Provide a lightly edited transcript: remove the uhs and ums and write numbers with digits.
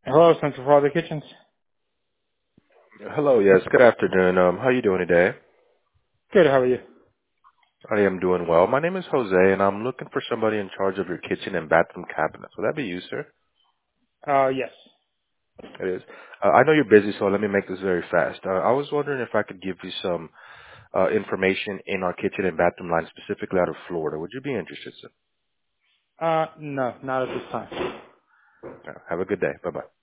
Hello, Central Florida Kitchens. Hello, yes, good afternoon. How you doing today? Good, how are you? I am doing well. My name is Jose, and I'm looking for somebody in charge of your kitchen and bathroom cabinets. Would that be you, sir? Yes. It is. I know you're busy, so let me make this very fast. I was wondering if I could give you some information in our kitchen and bathroom line, specifically out of Florida. Would you be interested, sir? No, not at this time. Have a good day. Bye-bye.